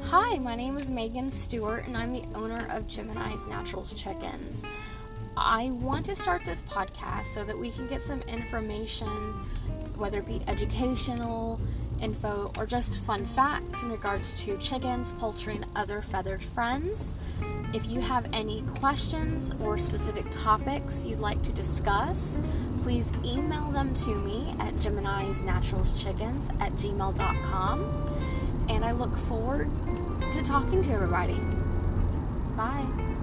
Hi, my name is Megan Stewart, and I'm the owner of Gemini's Naturals Chickens. I want to start this podcast so that we can get some information, whether it be educational info or just fun facts in regards to chickens, poultry, and other feathered friends. If you have any questions or specific topics you'd like to discuss, please email them to me at geminisnaturalschickens@gmail.com, and I look forward to talking to everybody. Bye.